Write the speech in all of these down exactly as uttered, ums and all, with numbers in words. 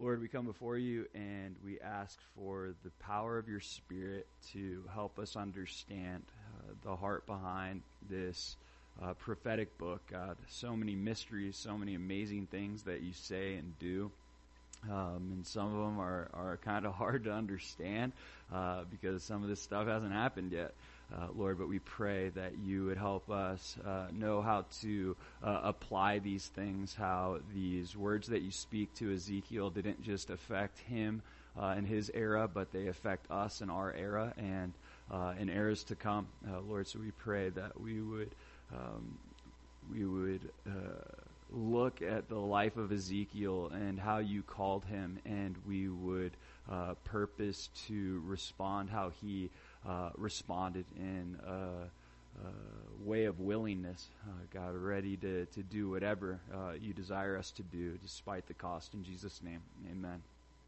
Lord, we come before you and we ask for the power of your Spirit to help us understand uh, the heart behind this uh, prophetic book, God. So many mysteries, so many amazing things that you say and do. Um, and some of them are, are kind of hard to understand uh, because some of this stuff hasn't happened yet. Uh, Lord, but we pray that you would help us uh, know how to uh, apply these things, how these words that you speak to Ezekiel didn't just affect him uh, in his era, but they affect us in our era and uh, in eras to come. Uh, Lord, so we pray that we would um, we would uh, look at the life of Ezekiel and how you called him, and we would uh, purpose to respond how he Uh, responded in a, a way of willingness, uh, God, ready to, to do whatever uh, you desire us to do, despite the cost. In Jesus' name, amen.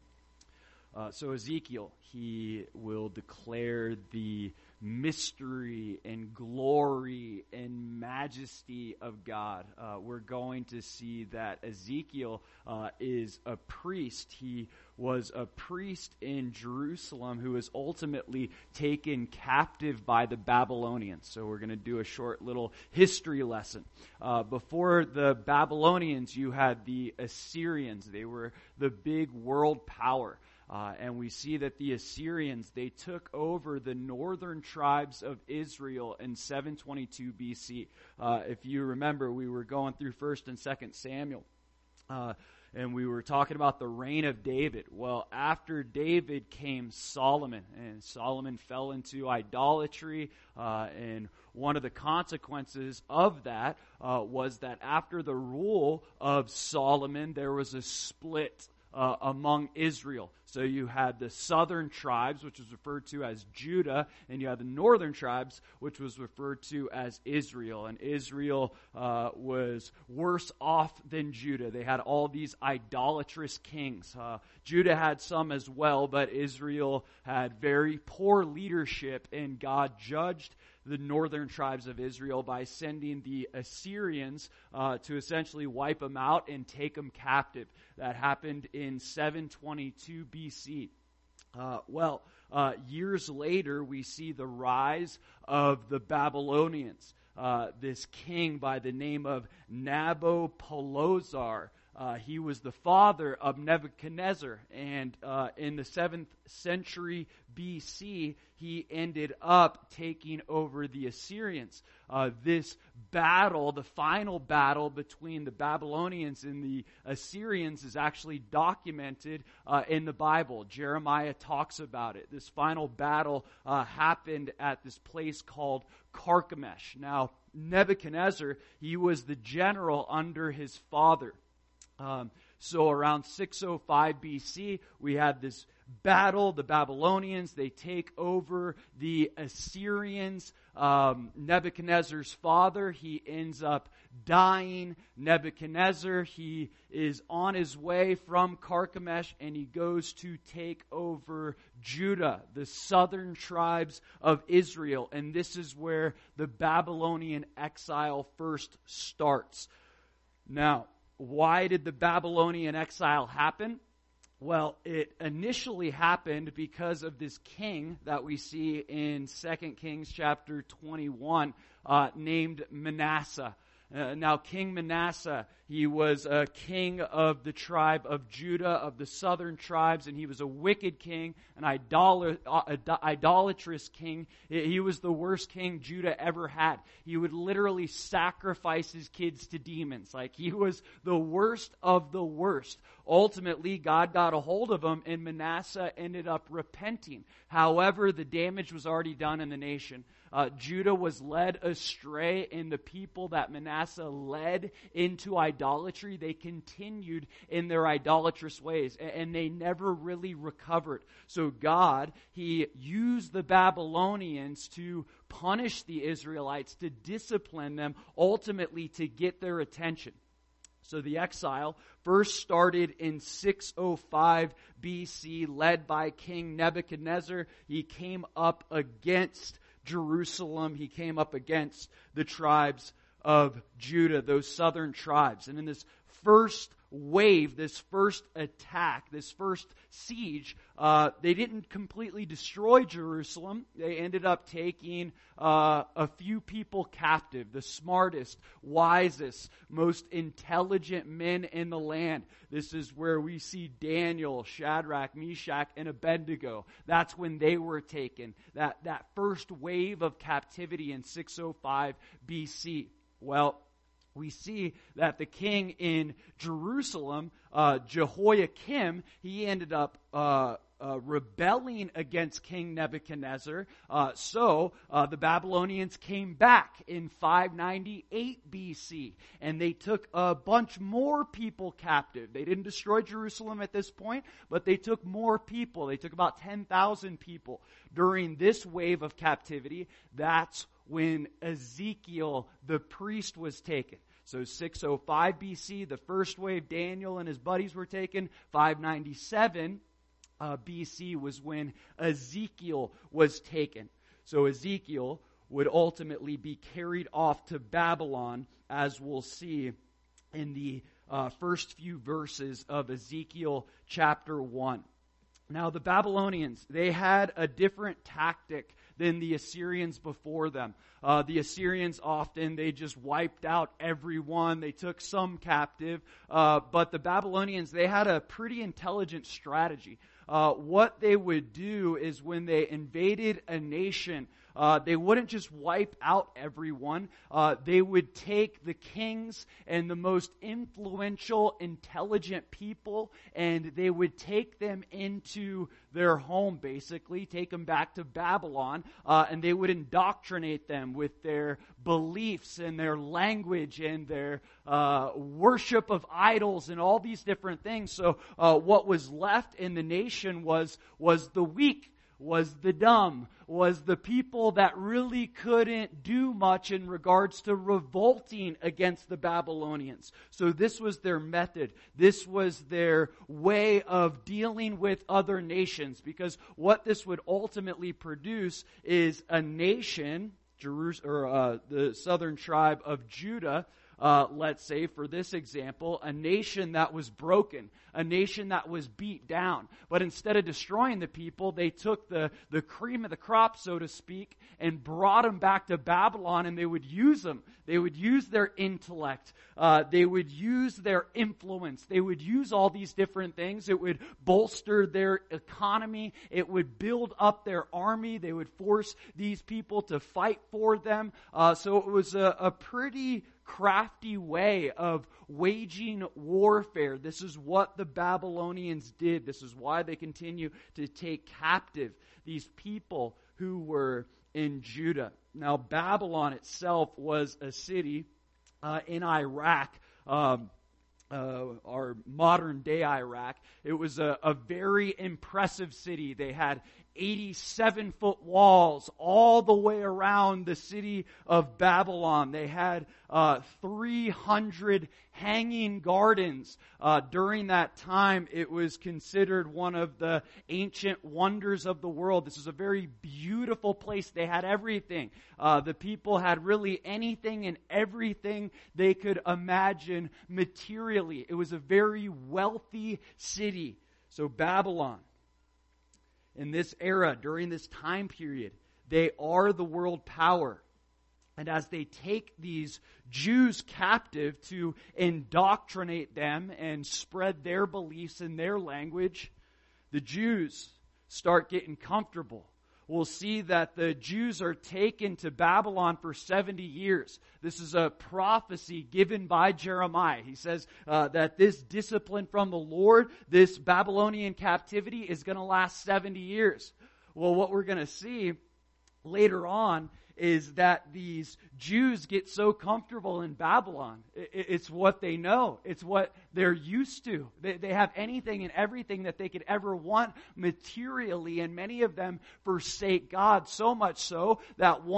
Uh, so Ezekiel, he will declare the mystery and glory and majesty of God. Uh, we're going to see that Ezekiel uh, is a priest. He was a priest in Jerusalem who was ultimately taken captive by the Babylonians. So we're going to do a short little history lesson. Uh, before the Babylonians, you had the Assyrians. They were the big world power. Uh, and we see that the Assyrians, they took over the northern tribes of Israel in seven twenty-two B C. Uh, if you remember, we were going through First and Second Samuel, uh, and we were talking about the reign of David. Well, after David came Solomon, and Solomon fell into idolatry, uh, and one of the consequences of that uh, was that after the rule of Solomon, there was a split Uh, among Israel. So you had the southern tribes, which was referred to as Judah, and you had the northern tribes, which was referred to as Israel. And Israel uh, was worse off than Judah. They had all these idolatrous kings. Uh, Judah had some as well, but Israel had very poor leadership, and God judged the northern tribes of Israel by sending the Assyrians uh, to essentially wipe them out and take them captive. That happened in seven twenty-two B C. Uh, well, uh, years later, we see the rise of the Babylonians. Uh, this king by the name of Nabopolassar. Uh, he was the father of Nebuchadnezzar, and uh, in the seventh century B C, he ended up taking over the Assyrians. Uh, this battle, the final battle between the Babylonians and the Assyrians, is actually documented uh, in the Bible. Jeremiah talks about it. This final battle uh, happened at this place called Carchemish. Now, Nebuchadnezzar, he was the general under his father. Um, so around six oh five B C, we had this battle. The Babylonians, they take over the Assyrians. Um, Nebuchadnezzar's father, he ends up dying. Nebuchadnezzar, he is on his way from Carchemish, and he goes to take over Judah, the southern tribes of Israel. And this is where the Babylonian exile first starts. Now, why did the Babylonian exile happen? Well, it initially happened because of this king that we see in Second Kings chapter twenty-one uh, named Manasseh. Uh, now, King Manasseh, he was a king of the tribe of Judah, of the southern tribes, and he was a wicked king, an idol- uh, idolatrous king. He was the worst king Judah ever had. He would literally sacrifice his kids to demons. Like, he was the worst of the worst. Ultimately, God got a hold of him, and Manasseh ended up repenting. However, the damage was already done in the nation. Uh, Judah was led astray, and the people that Manasseh led into idolatry, they continued in their idolatrous ways, and, and they never really recovered. So God, He used the Babylonians to punish the Israelites, to discipline them, ultimately to get their attention. So the exile first started in six oh five B C, led by King Nebuchadnezzar. He came up against Jerusalem. He came up against the tribes of Judah, those southern tribes. And in this first wave, this first attack, this first siege, uh, they didn't completely destroy Jerusalem. They ended up taking uh, a few people captive, the smartest, wisest, most intelligent men in the land. This is where we see Daniel, Shadrach, Meshach, and Abednego. That's when they were taken. That, that first wave of captivity in six oh five B C. Well, we see that the king in Jerusalem, uh, Jehoiakim, he ended up uh, uh, rebelling against King Nebuchadnezzar. Uh, so uh, the Babylonians came back in five ninety-eight B C, and they took a bunch more people captive. They didn't destroy Jerusalem at this point, but they took more people. They took about ten thousand people during this wave of captivity. That's when Ezekiel, the priest, was taken. So six oh five B C, the first wave, Daniel and his buddies were taken. five ninety-seven uh, B C was when Ezekiel was taken. So Ezekiel would ultimately be carried off to Babylon, as we'll see in the uh, first few verses of Ezekiel chapter one. Now the Babylonians, they had a different tactic than the Assyrians before them. Uh, the Assyrians often, they just wiped out everyone. They took some captive. Uh, but the Babylonians, they had a pretty intelligent strategy. Uh, what they would do is when they invaded a nation, Uh, they wouldn't just wipe out everyone. Uh, they would take the kings and the most influential, intelligent people, and they would take them into their home, basically, take them back to Babylon, uh, and they would indoctrinate them with their beliefs and their language and their uh, worship of idols and all these different things. So uh, what was left in the nation was was the weak, was the dumb, was the people that really couldn't do much in regards to revolting against the Babylonians. So this was their method. This was their way of dealing with other nations, because what this would ultimately produce is a nation, Jerusalem, or uh, the southern tribe of Judah, Uh, let's say, for this example, a nation that was broken, a nation that was beat down. But instead of destroying the people, they took the, the cream of the crop, so to speak, and brought them back to Babylon, and they would use them. They would use their intellect. Uh, they would use their influence. They would use all these different things. It would bolster their economy. It would build up their army. They would force these people to fight for them. Uh, so it was a, a pretty crafty way of waging warfare. This is what the Babylonians did. This is why they continue to take captive these people who were in Judah. Now, Babylon itself was a city uh, in Iraq, um, uh, our modern day Iraq. It was a, a very impressive city. They had eighty-seven foot walls all the way around the city of Babylon. They had uh, three hundred hanging gardens. Uh, during that time, it was considered one of the ancient wonders of the world. This is a very beautiful place. They had everything. Uh, the people had really anything and everything they could imagine materially. It was a very wealthy city. So Babylon, in this era, during this time period, they are the world power. And as they take these Jews captive to indoctrinate them and spread their beliefs in their language, the Jews start getting comfortable. We'll see that the Jews are taken to Babylon for seventy years. This is a prophecy given by Jeremiah. He says uh, that this discipline from the Lord, this Babylonian captivity, is going to last seventy years. Well, what we're going to see later on is that these Jews get so comfortable in Babylon. It's what they know. It's what they're used to. They have anything and everything that they could ever want materially, and many of them forsake God, so much so that once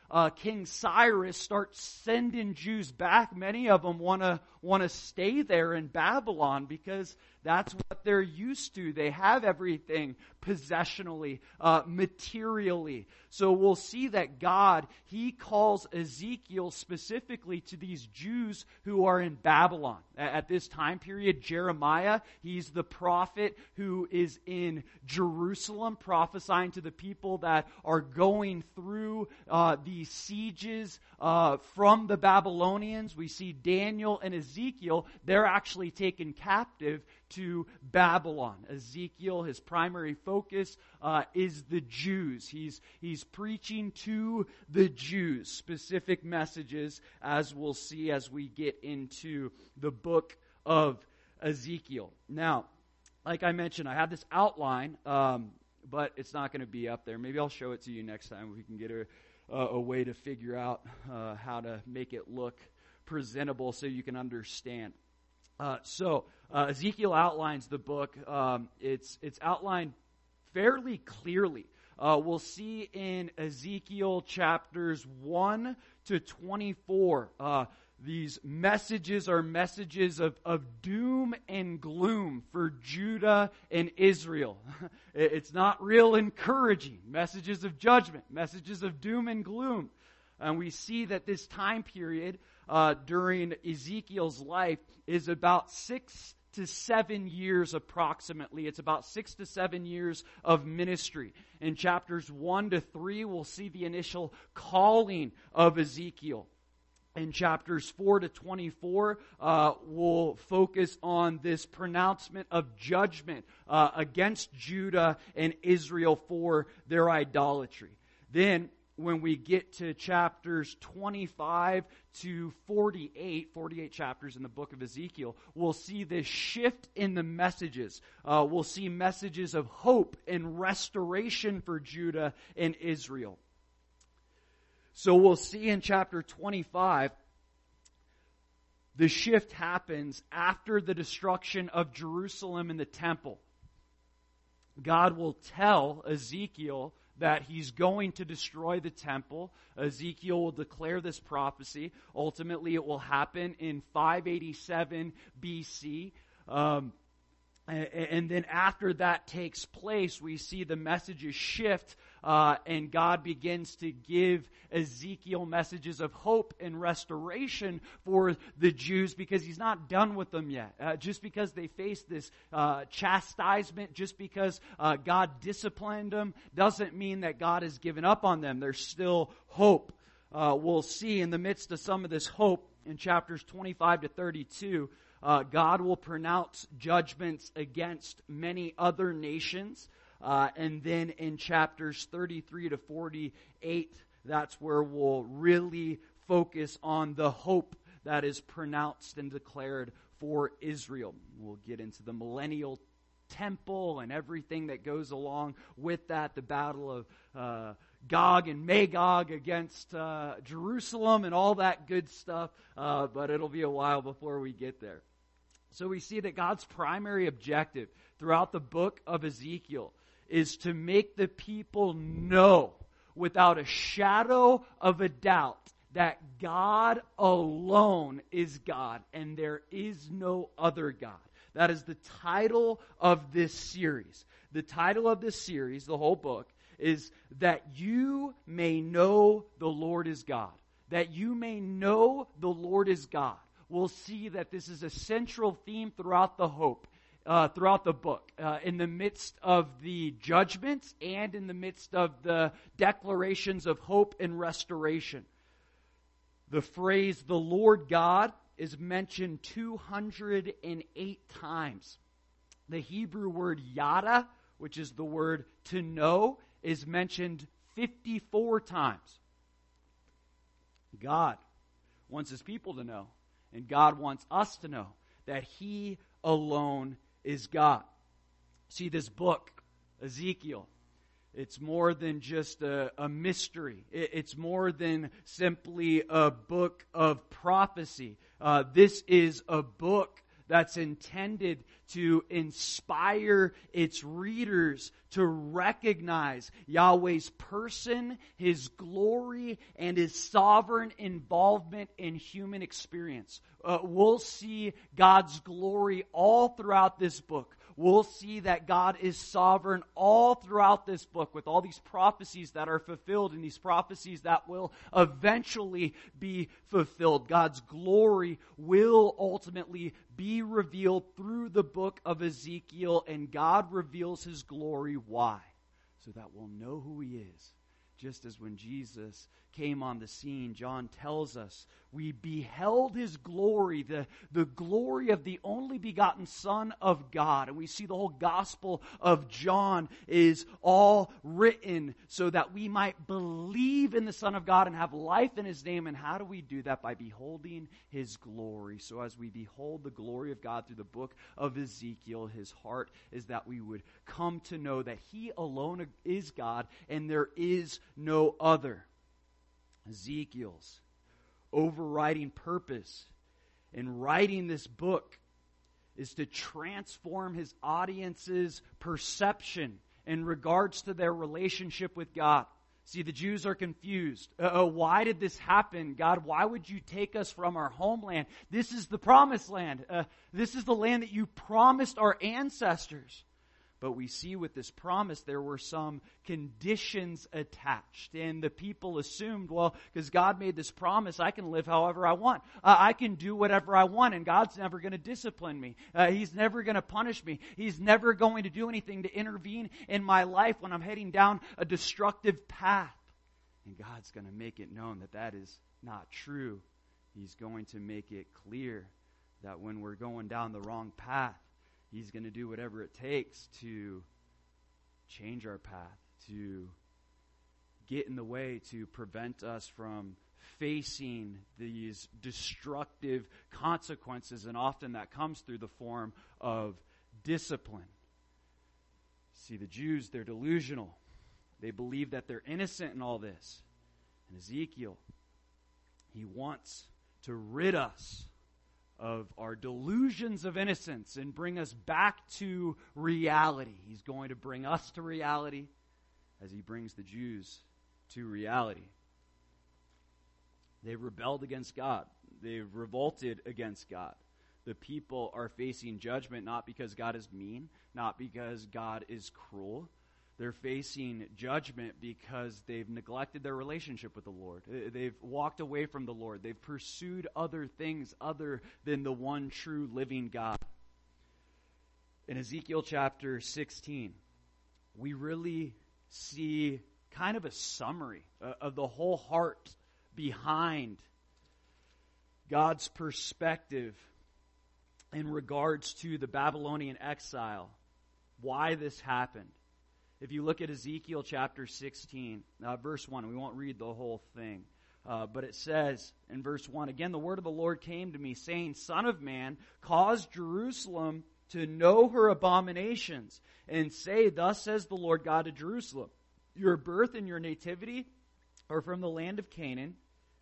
uh, King Cyrus starts sending Jews back. Many of them want to want to stay there in Babylon because that's what they're used to. They have everything possessionally, uh, materially. So we'll see that God, He calls Ezekiel specifically to these Jews who are in Babylon. At this time period, Jeremiah, he's the prophet who is in Jerusalem prophesying to the people that are going through uh, these sieges uh, from the Babylonians. We see Daniel and Ezekiel, they're actually taken captive to Babylon. Ezekiel, his primary focus uh, is the Jews. He's he's preaching to the Jews, specific messages, as we'll see as we get into the book of Ezekiel. Now, like I mentioned, I have this outline, um, but it's not going to be up there. Maybe I'll show it to you next time if we can get a, a, a way to figure out uh, how to make it look presentable so you can understand. Uh, so uh, Ezekiel outlines the book. Um, it's it's outlined fairly clearly. Uh, we'll see in Ezekiel chapters one to twenty-four. Uh, these messages are messages of, of doom and gloom for Judah and Israel. It's not real encouraging. Messages of judgment, messages of doom and gloom. And we see that this time period uh, during Ezekiel's life is about six to seven years approximately. It's about six to seven years of ministry. In chapters one to three, we'll see the initial calling of Ezekiel. In chapters four to twenty-four, uh, we'll focus on this pronouncement of judgment uh, against Judah and Israel for their idolatry. Then, when we get to chapters twenty-five to forty-eight, forty-eight chapters in the book of Ezekiel, we'll see this shift in the messages. Uh, we'll see messages of hope and restoration for Judah and Israel. So we'll see in chapter twenty-five, the shift happens after the destruction of Jerusalem and the temple. God will tell Ezekiel that He's going to destroy the temple. Ezekiel will declare this prophecy. Ultimately, it will happen in five eighty-seven B C. Um, and then after that takes place, we see the messages shift, uh, and God begins to give Ezekiel messages of hope and restoration for the Jews because He's not done with them yet. Uh, just because they face this uh, chastisement, just because uh, God disciplined them, doesn't mean that God has given up on them. There's still hope. Uh, we'll see in the midst of some of this hope in chapters twenty-five to thirty-two, Uh, God will pronounce judgments against many other nations. Uh, and then in chapters thirty-three to forty-eight, that's where we'll really focus on the hope that is pronounced and declared for Israel. We'll get into the millennial temple and everything that goes along with that, the battle of uh, Gog and Magog against uh, Jerusalem and all that good stuff, uh, but it'll be a while before we get there. So we see that God's primary objective throughout the book of Ezekiel is to make the people know without a shadow of a doubt that God alone is God and there is no other God. That is the title of this series. The title of this series, the whole book, is that you may know the Lord is God. That you may know the Lord is God. We'll see that this is a central theme throughout the hope, uh, throughout the book, uh, in the midst of the judgments and in the midst of the declarations of hope and restoration. The phrase, the Lord God, is mentioned two hundred eight times. The Hebrew word yada, which is the word to know, is mentioned fifty-four times. God wants His people to know, and God wants us to know that He alone is God. See, this book, Ezekiel, it's more than just a, a mystery. It, it's more than simply a book of prophecy. Uh, this is a book that's intended to inspire its readers to recognize Yahweh's person, His glory, and His sovereign involvement in human experience. Uh, we'll see God's glory all throughout this book. We'll see that God is sovereign all throughout this book with all these prophecies that are fulfilled and these prophecies that will eventually be fulfilled. God's glory will ultimately be revealed through the book of Ezekiel, and God reveals His glory. Why? So that we'll know who He is. Just as when Jesus came on the scene, John tells us, we beheld His glory, the, the glory of the only begotten Son of God. And we see the whole Gospel of John is all written so that we might believe in the Son of God and have life in His name. And how do we do that? By beholding His glory. So as we behold the glory of God through the book of Ezekiel, His heart is that we would come to know that He alone is God and there is no other. Ezekiel's overriding purpose in writing this book is to transform his audience's perception in regards to their relationship with God. See, the Jews are confused. Uh, why did this happen? God, why would you take us from our homeland? This is the promised land. Uh, this is the land that you promised our ancestors. But we see with this promise there were some conditions attached. And the people assumed, well, because God made this promise, I can live however I want. Uh, I can do whatever I want, and God's never going to discipline me. Uh, he's never going to punish me. He's never going to do anything to intervene in my life when I'm heading down a destructive path. And God's going to make it known that that is not true. He's going to make it clear that when we're going down the wrong path, He's going to do whatever it takes to change our path, to get in the way, to prevent us from facing these destructive consequences. And often that comes through the form of discipline. See, the Jews, they're delusional. They believe that they're innocent in all this. And Ezekiel, he wants to rid us of our delusions of innocence and bring us back to reality. He's going to bring us to reality as He brings the Jews to reality. They've rebelled against God. They've revolted against God. The people are facing judgment not because God is mean, not because God is cruel. They're facing judgment because they've neglected their relationship with the Lord. They've walked away from the Lord. They've pursued other things other than the one true living God. In Ezekiel chapter sixteen, we really see kind of a summary of the whole heart behind God's perspective in regards to the Babylonian exile, why this happened. If you look at Ezekiel chapter sixteen, uh, verse one, we won't read the whole thing, uh, but it says in verse one, again, the word of the Lord came to me, saying, Son of man, cause Jerusalem to know her abominations, and say, Thus says the Lord God to Jerusalem, your birth and your nativity are from the land of Canaan.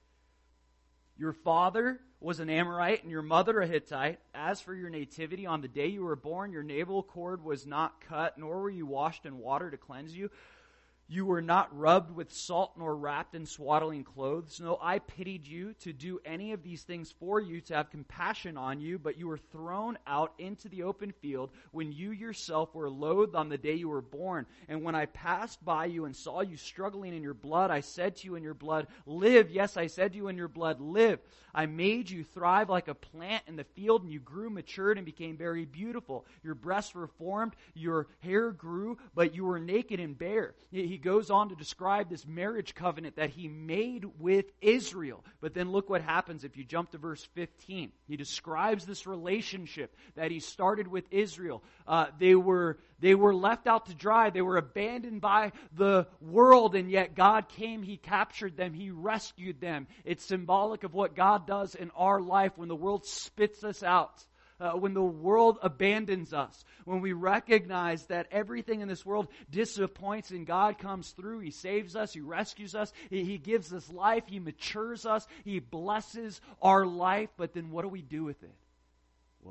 Your father was an Amorite and your mother a Hittite. As for your nativity, on the day you were born, your navel cord was not cut, nor were you washed in water to cleanse you. You were not rubbed with salt nor wrapped in swaddling clothes. No, I pitied you to do any of these things for you, to have compassion on you, but you were thrown out into the open field when you yourself were loathed on the day you were born. And when I passed by you and saw you struggling in your blood, I said to you in your blood, live. Yes, I said to you in your blood, live. I made you thrive like a plant in the field, and you grew, matured, and became very beautiful. Your breasts were formed, your hair grew, but you were naked and bare. He goes on to describe this marriage covenant that He made with Israel. But then look what happens if you jump to verse fifteen. He describes this relationship that He started with Israel. Uh, they were they were left out to dry. They were abandoned by the world, and yet God came. He captured them. He rescued them. It's symbolic of what God does in our life when the world spits us out. Uh, when the world abandons us, when we recognize that everything in this world disappoints and God comes through, He saves us, He rescues us, He, he gives us life, He matures us, He blesses our life, but then what do we do with it? Well,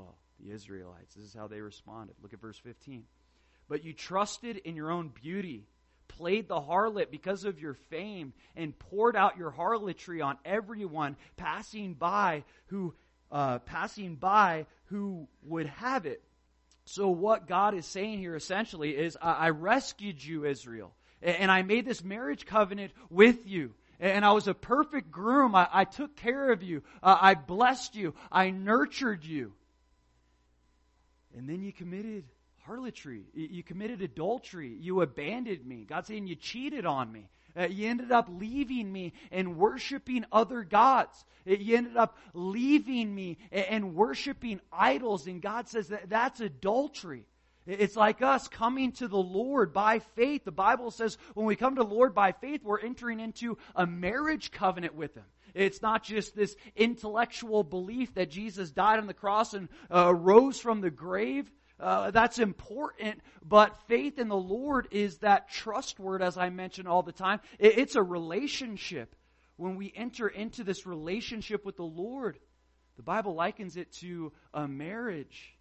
The Israelites. This is how they responded. Look at verse fifteen. But you trusted in your own beauty, played the harlot because of your fame, and poured out your harlotry on everyone passing by who uh, passing by who would have it. So what God is saying here essentially is, I, I rescued you, Israel, and I made this marriage covenant with you. And I was a perfect groom. I, I took care of you. Uh, I blessed you. I nurtured you. And then you committed harlotry. You committed adultery. You abandoned me. God's saying you cheated on me. Uh, you ended up leaving me and worshiping other gods. Uh, you ended up leaving me and, and worshiping idols. And God says that that's adultery. It's like us coming to the Lord by faith. The Bible says when we come to the Lord by faith, we're entering into a marriage covenant with Him. It's not just this intellectual belief that Jesus died on the cross and uh, rose from the grave. Uh, that's important, but faith in the Lord is that trust word, as I mention all the time. It, it's a relationship. When we enter into this relationship with the Lord, the Bible likens it to a marriage.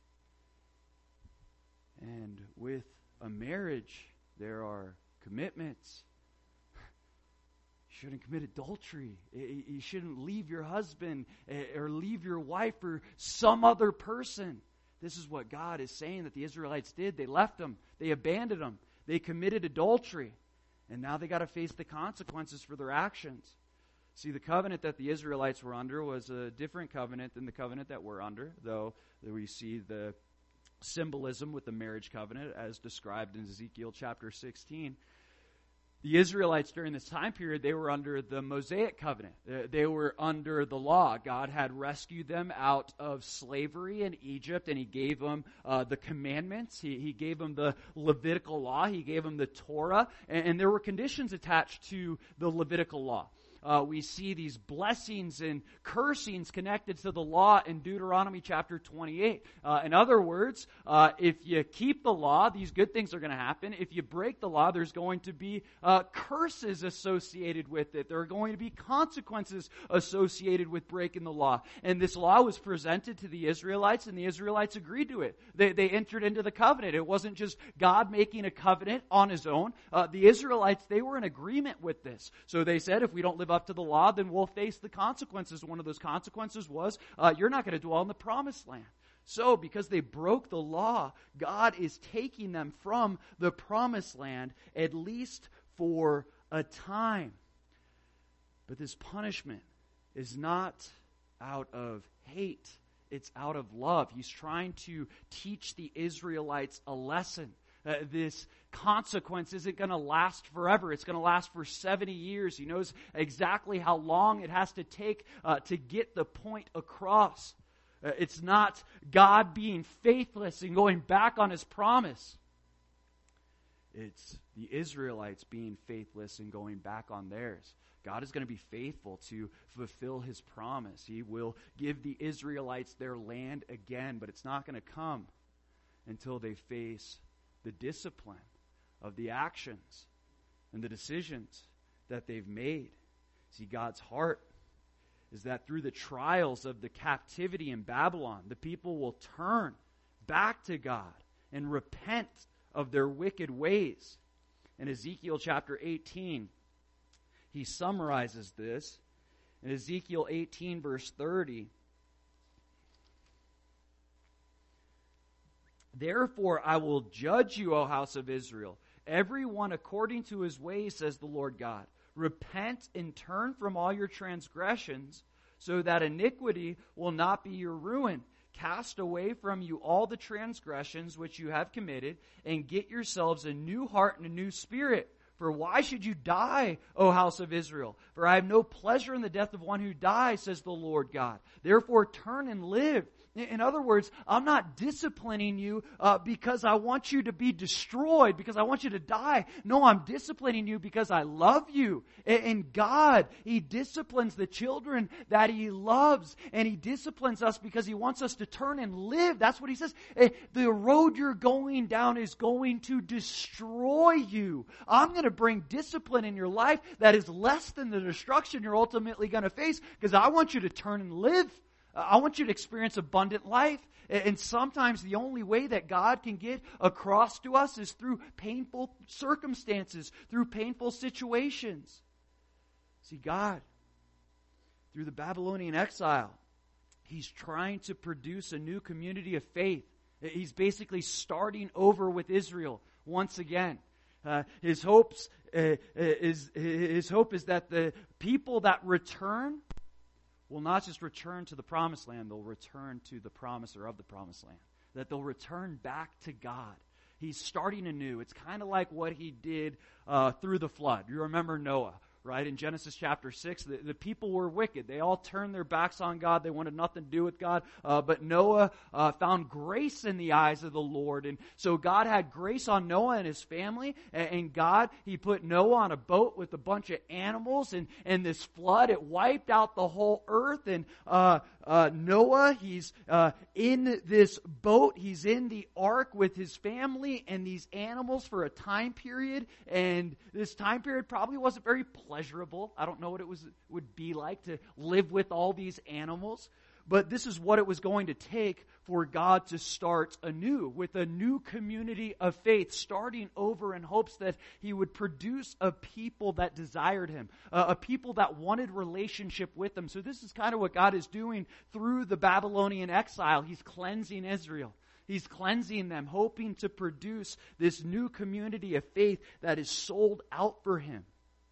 And with a marriage, there are commitments. You shouldn't commit adultery. You shouldn't leave your husband or leave your wife for some other person. This is what God is saying that the Israelites did. They left him. They abandoned him. They committed adultery. And now they got to face the consequences for their actions. See, the covenant that the Israelites were under was a different covenant than the covenant that we're under, though we see the symbolism with the marriage covenant as described in Ezekiel chapter sixteen. The Israelites during this time period, they were under the Mosaic covenant. They were under the law. God had rescued them out of slavery in Egypt, and He gave them uh, the commandments. He, he gave them the Levitical law. He gave them the Torah. And, and there were conditions attached to the Levitical law. Uh, we see these blessings and cursings connected to the law in Deuteronomy chapter twenty-eight. Uh, in other words, uh, if you keep the law, these good things are going to happen. If you break the law, there's going to be uh, curses associated with it. There are going to be consequences associated with breaking the law. And this law was presented to the Israelites, and the Israelites agreed to it. They, they entered into the covenant. It wasn't just God making a covenant on His own. Uh, the Israelites, they were in agreement with this. So they said, if we don't live up to the law, then we'll face the consequences. One of those consequences was, uh, you're not going to dwell in the promised land. So, because they broke the law, God is taking them from the promised land, at least for a time. But this punishment is not out of hate. It's out of love. He's trying to teach the Israelites a lesson. Uh, this consequence isn't going to last forever. It's going to last for seventy years. He knows exactly how long it has to take uh, to get the point across. Uh, it's not God being faithless and going back on His promise. It's the Israelites being faithless and going back on theirs. God is going to be faithful to fulfill His promise. He will give the Israelites their land again, but it's not going to come until they face the discipline of the actions and the decisions that they've made. See, God's heart is that through the trials of the captivity in Babylon, the people will turn back to God and repent of their wicked ways. In Ezekiel chapter eighteen, he summarizes this. In Ezekiel eighteen, verse thirty, therefore I will judge you, O house of Israel, everyone according to his ways, says the Lord God. Repent and turn from all your transgressions, so that iniquity will not be your ruin. Cast away from you all the transgressions which you have committed, and get yourselves a new heart and a new spirit. For why should you die, O house of Israel? For I have no pleasure in the death of one who dies, says the Lord God. Therefore turn and live. In other words, I'm not disciplining you uh, because I want you to be destroyed, because I want you to die. No, I'm disciplining you because I love you. And God, He disciplines the children that He loves. And He disciplines us because He wants us to turn and live. That's what He says. The road you're going down is going to destroy you. I'm going to bring discipline in your life that is less than the destruction you're ultimately going to face, because I want you to turn and live. I want you to experience abundant life. And sometimes the only way that God can get across to us is through painful circumstances, through painful situations. See, God, through the Babylonian exile, He's trying to produce a new community of faith. He's basically starting over with Israel once again. Uh, his hopes uh, is his hope is that the people that return will not just return to the promised land, they'll return to the promiser of the promised land. That they'll return back to God. He's starting anew. It's kind of like what He did uh, through the flood. You remember Noah, right? In Genesis chapter six, the, the people were wicked. They all turned their backs on God. They wanted nothing to do with God. Uh, but Noah uh, found grace in the eyes of the Lord. And so God had grace on Noah and his family. And, and God, He put Noah on a boat with a bunch of animals. And, and this flood, it wiped out the whole earth. And uh, uh, Noah, he's uh, in this boat. He's in the ark with his family and these animals for a time period. And this time period probably wasn't very pleasant. Pleasurable. I don't know what it was would be like to live with all these animals, but this is what it was going to take for God to start anew with a new community of faith, starting over in hopes that He would produce a people that desired Him, uh, a people that wanted relationship with Him. So this is kind of what God is doing through the Babylonian exile. He's cleansing Israel. He's cleansing them, hoping to produce this new community of faith that is sold out for Him.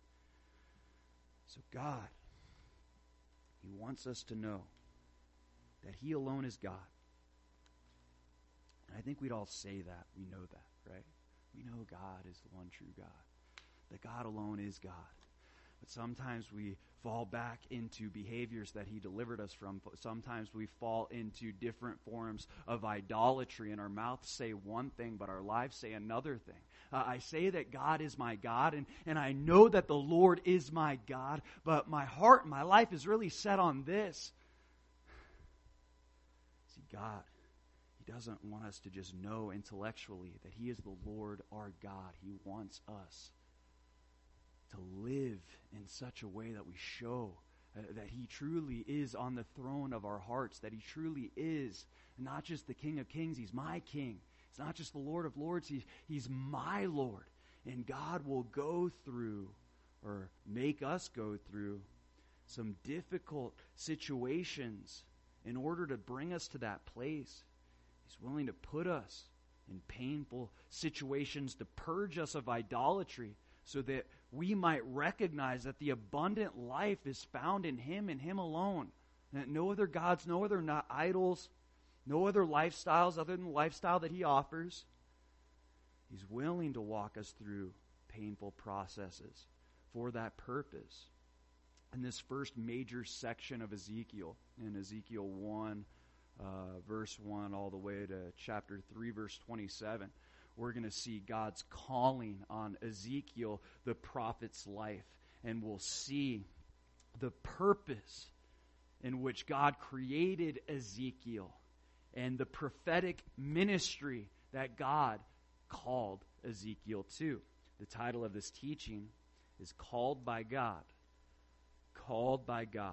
So God, He wants us to know that He alone is God. And I think we'd all say that. We know that, right? We know God is the one true God. That God alone is God. But sometimes we fall back into behaviors that He delivered us from. Sometimes we fall into different forms of idolatry, and our mouths say one thing, but our lives say another thing. Uh, I say that God is my God, and, and I know that the Lord is my God, but my heart, my life is really set on this. See, God, He doesn't want us to just know intellectually that He is the Lord our God. He wants us to live in such a way that we show uh, that He truly is on the throne of our hearts, that He truly is not just the King of Kings, He's my King. It's not just the Lord of Lords, He's, he's my Lord. And God will go through, or make us go through, some difficult situations in order to bring us to that place. He's willing to put us in painful situations to purge us of idolatry so that we might recognize that the abundant life is found in Him and Him alone. That no other gods, no other not idols, no other lifestyles other than the lifestyle that He offers. He's willing to walk us through painful processes for that purpose. In this first major section of Ezekiel, in Ezekiel one, uh, verse one, all the way to chapter three, verse twenty-seven, we're going to see God's calling on Ezekiel, the prophet's life. And we'll see the purpose in which God created Ezekiel and the prophetic ministry that God called Ezekiel to. The title of this teaching is Called by God. Called by God.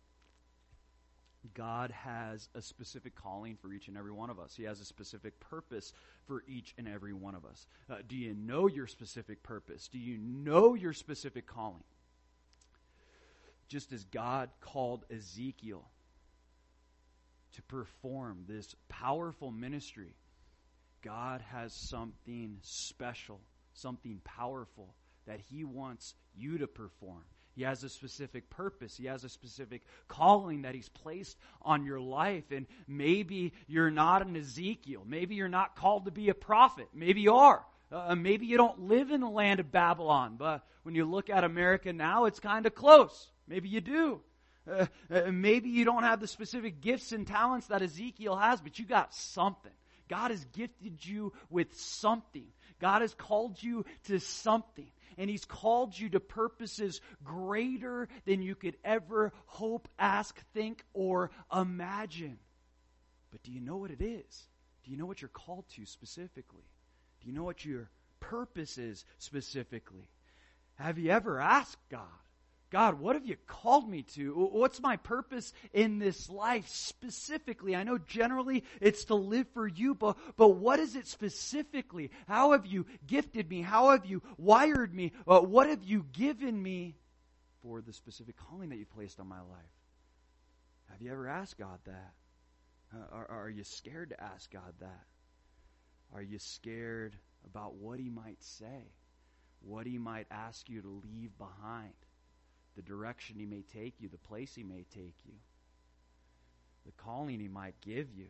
God has a specific calling for each and every one of us. He has a specific purpose for each and every one of us. Uh, do you know your specific purpose? Do you know your specific calling? Just as God called Ezekiel to perform this powerful ministry, God has something special, something powerful that He wants you to perform. He has a specific purpose. He has a specific calling that He's placed on your life. And maybe you're not an Ezekiel. Maybe you're not called to be a prophet. Maybe you are. Uh, maybe you don't live in the land of Babylon. But when you look at America now, it's kind of close. Maybe you do. Uh, uh, maybe you don't have the specific gifts and talents that Ezekiel has, but you got something. God has gifted you with something. God has called you to something. And He's called you to purposes greater than you could ever hope, ask, think, or imagine. But do you know what it is? Do you know what you're called to specifically? Do you know what your purpose is specifically? Have you ever asked God, God, what have you called me to? What's my purpose in this life specifically? I know generally it's to live for you, but, but what is it specifically? How have you gifted me? How have you wired me? Uh, what have you given me for the specific calling that you placed on my life? Have you ever asked God that? Uh, are, are you scared to ask God that? Are you scared about what He might say? What He might ask you to leave behind? The direction He may take you, the place He may take you, the calling He might give you.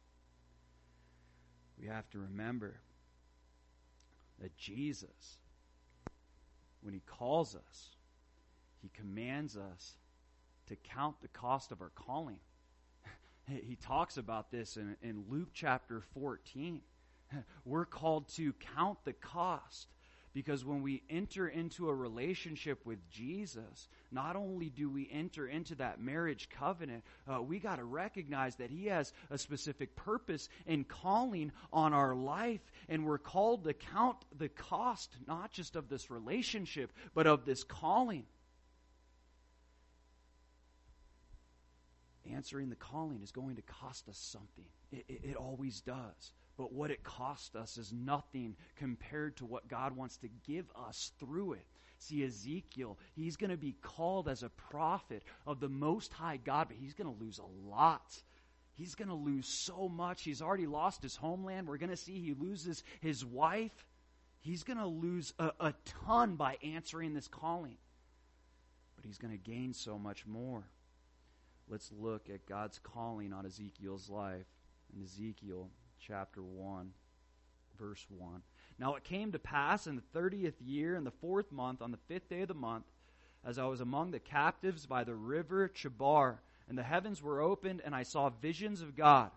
We have to remember that Jesus, when He calls us, He commands us to count the cost of our calling. He talks about this in, in Luke chapter fourteen. We're called to count the cost. Because when we enter into a relationship with Jesus, not only do we enter into that marriage covenant, uh, we got to recognize that He has a specific purpose and calling on our life. And we're called to count the cost, not just of this relationship, but of this calling. Answering the calling is going to cost us something. It, it, it always does. But what it costs us is nothing compared to what God wants to give us through it. See, Ezekiel, he's going to be called as a prophet of the Most High God, but he's going to lose a lot. He's going to lose so much. He's already lost his homeland. We're going to see he loses his wife. He's going to lose a, a ton by answering this calling. But he's going to gain so much more. Let's look at God's calling on Ezekiel's life. In Ezekiel chapter one, verse one. Now it came to pass in the thirtieth year, in the fourth month, on the fifth day of the month, as I was among the captives by the river Chebar, and the heavens were opened, and I saw visions of God.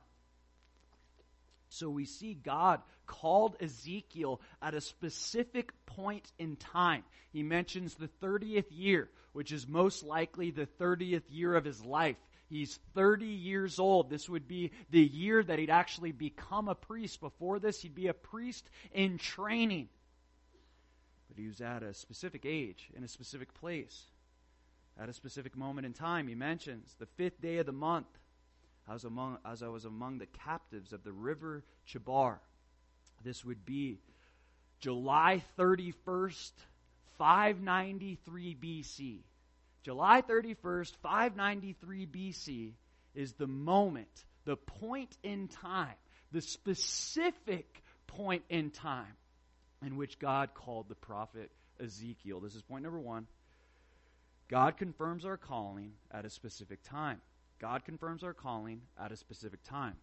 So we see God called Ezekiel at a specific point in time. He mentions the thirtieth year, which is most likely the thirtieth year of his life. He's thirty years old. This would be the year that he'd actually become a priest. Before this, he'd be a priest in training. But he was at a specific age, in a specific place, at a specific moment in time. He mentions the fifth day of the month, as, among, as I was among the captives of the river Chebar. This would be July thirty-first, five ninety-three B C. July thirty-first, five ninety-three B C is the moment, the point in time, the specific point in time in which God called the prophet Ezekiel. This is point number one. God confirms our calling at a specific time. God confirms our calling at a specific time.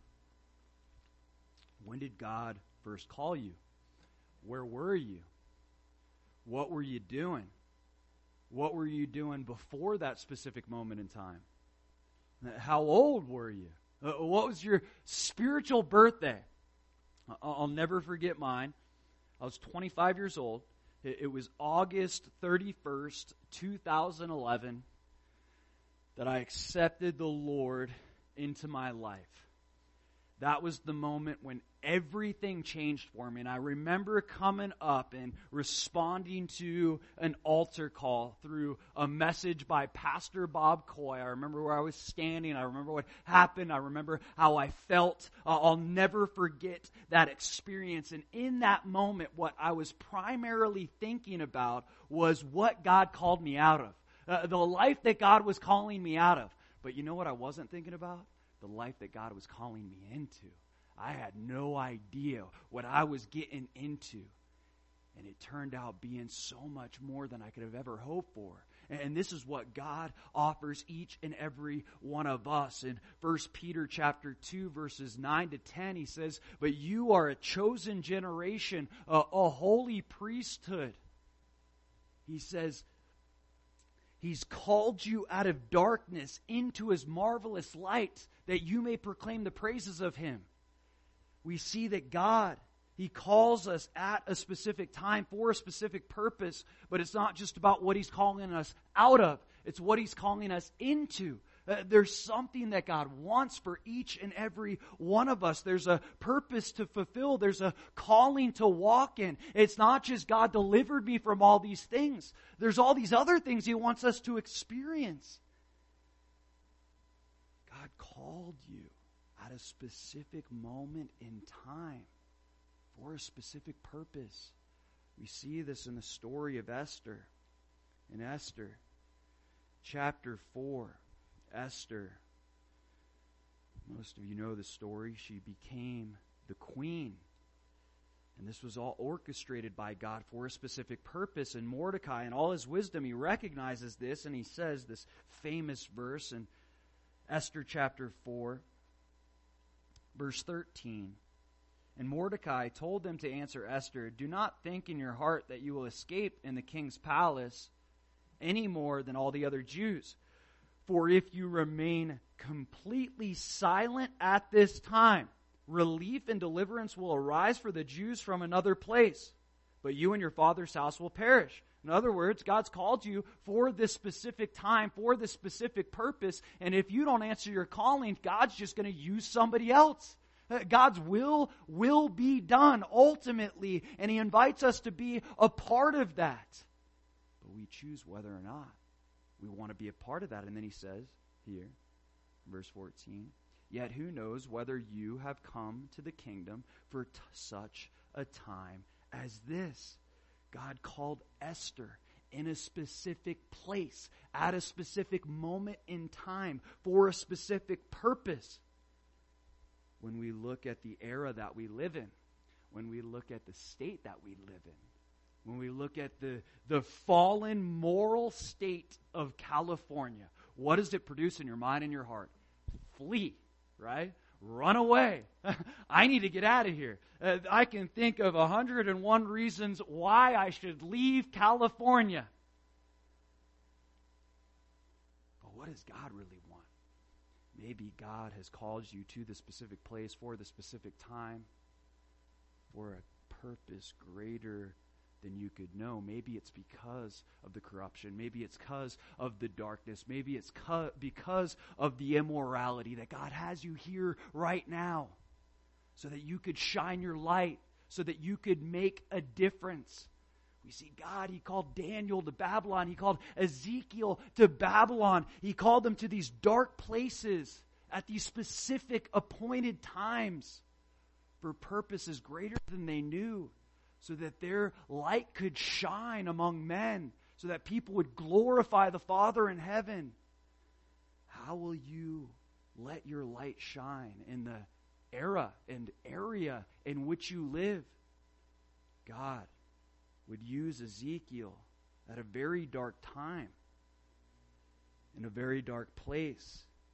When did God first call you? Where were you? What were you doing? What were you doing before that specific moment in time? How old were you? Uh, what was your spiritual birthday? I'll never forget mine. I was twenty-five years old. It was August thirty-first, two thousand eleven, that I accepted the Lord into my life. That was the moment when everything changed for me. And I remember coming up and responding to an altar call through a message by Pastor Bob Coy. I remember where I was standing. I remember what happened. I remember how I felt. Uh, I'll never forget that experience. And in that moment, what I was primarily thinking about was what God called me out of. Uh, the life that God was calling me out of. But you know what I wasn't thinking about? The life that God was calling me into. I had no idea what I was getting into. And it turned out being so much more than I could have ever hoped for. And this is what God offers each and every one of us. In First Peter chapter two, verses nine to ten, he says, "But you are a chosen generation, a, a holy priesthood." He says, He's called you out of darkness into His marvelous light, that you may proclaim the praises of Him. We see that God, He calls us at a specific time for a specific purpose, but it's not just about what He's calling us out of. It's what He's calling us into. Uh, there's something that God wants for each and every one of us. There's a purpose to fulfill. There's a calling to walk in. It's not just God delivered me from all these things. There's all these other things He wants us to experience. God called you at a specific moment in time for a specific purpose. We see this in the story of Esther. In Esther, chapter four, Esther, most of you know the story. She became the queen. And this was all orchestrated by God for a specific purpose. And Mordecai, in all his wisdom, he recognizes this, and he says this famous verse in Esther chapter four, verse thirteen. And Mordecai told them to answer Esther, "Do not think in your heart that you will escape in the king's palace any more than all the other Jews. For if you remain completely silent at this time, relief and deliverance will arise for the Jews from another place, but you and your father's house will perish." In other words, God's called you for this specific time, for this specific purpose, and if you don't answer your calling, God's just going to use somebody else. God's will will be done ultimately, and He invites us to be a part of that. But we choose whether or not we want to be a part of that. And then He says here, verse fourteen, "Yet who knows whether you have come to the kingdom for t- such a time as this?" God called Esther in a specific place, at a specific moment in time, for a specific purpose. When we look at the era that we live in, when we look at the state that we live in, when we look at the, the fallen moral state of California, what does it produce in your mind and your heart? Flee, right? Run away. I need to get out of here. Uh, I can think of one hundred and one reasons why I should leave California. But what does God really want? Maybe God has called you to the specific place for the specific time for a purpose greater than you could know. Maybe it's because of the corruption. Maybe it's because of the darkness. Maybe it's co- because of the immorality that God has you here right now so that you could shine your light, so that you could make a difference. We see God, He called Daniel to Babylon. He called Ezekiel to Babylon. He called them to these dark places at these specific appointed times for purposes greater than they knew, so that their light could shine among men, so that people would glorify the Father in heaven. How will you let your light shine in the era and area in which you live? God would use Ezekiel at a very dark time, in a very dark place.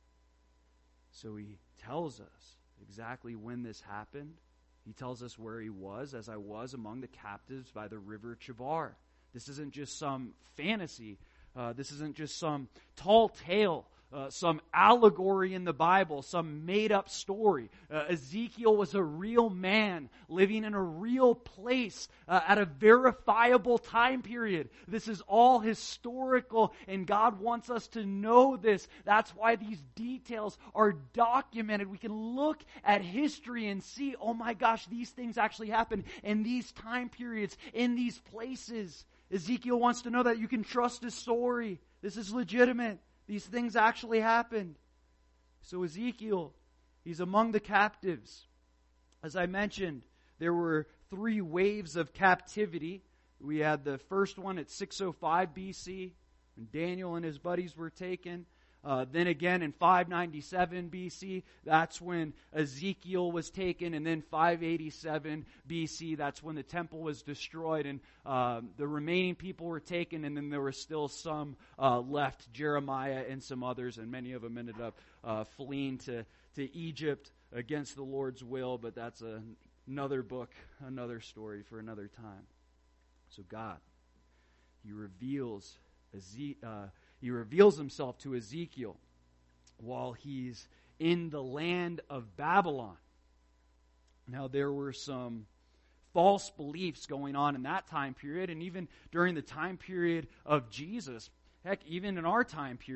So he tells us exactly when this happened. He tells us where he was, "As I was among the captives by the river Chebar." This isn't just some fantasy. Uh, this isn't just some tall tale, uh, some allegory in the Bible, some made-up story. Uh, Ezekiel was a real man living in a real place uh, at a verifiable time period. This is all historical, and God wants us to know this. That's why these details are documented. We can look at history and see, oh my gosh, these things actually happened in these time periods, in these places. Ezekiel wants to know that you can trust his story. This is legitimate. These things actually happened. So Ezekiel, he's among the captives. As I mentioned, there were three waves of captivity. We had the first one at six oh five B C, when Daniel and his buddies were taken. Uh, then again in five ninety-seven B C, that's when Ezekiel was taken. And then five eighty-seven B C, that's when the temple was destroyed and uh, the remaining people were taken. And then there were still some uh, left, Jeremiah and some others. And many of them ended up uh, fleeing to, to Egypt against the Lord's will. But that's a, another book, another story for another time. So God, He reveals Ezekiel. Uh, He reveals Himself to Ezekiel while he's in the land of Babylon. Now, there were some false beliefs going on in that time period, and even during the time period of Jesus. Heck, even in our time period.